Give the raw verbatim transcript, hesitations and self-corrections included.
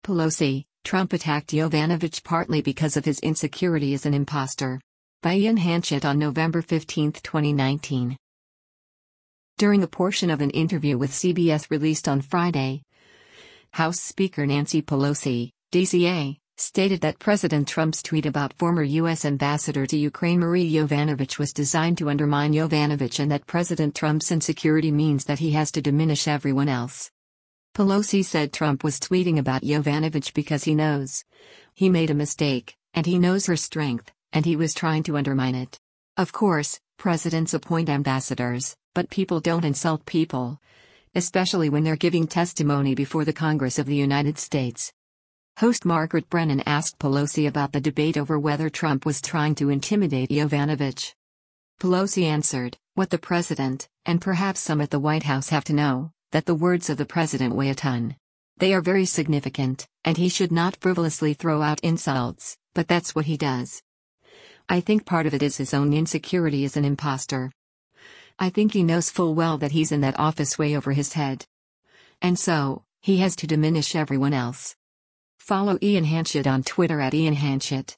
Pelosi, Trump attacked Yovanovitch partly because of his insecurity as an imposter. By Ian Hanchett on November fifteenth, twenty nineteen. During a portion of an interview with C B S released on Friday, House Speaker Nancy Pelosi, D C A, stated that President Trump's tweet about former U S Ambassador to Ukraine Marie Yovanovitch was designed to undermine Yovanovitch and that President Trump's insecurity means that he has to diminish everyone else. Pelosi said Trump was tweeting about Yovanovitch because he knows he made a mistake, and he knows her strength, and he was trying to undermine it. Of course, presidents appoint ambassadors, but people don't insult people, especially when they're giving testimony before the Congress of the United States. Host Margaret Brennan asked Pelosi about the debate over whether Trump was trying to intimidate Yovanovitch. Pelosi answered, "What the president, and perhaps some at the White House have to know, that the words of the president weigh a ton. They are very significant, and he should not frivolously throw out insults, but that's what he does. I think part of it is his own insecurity as an imposter. I think he knows full well that he's in that office way over his head. And so, he has to diminish everyone else." Follow Ian Hanchett on Twitter at Ian Hanchett.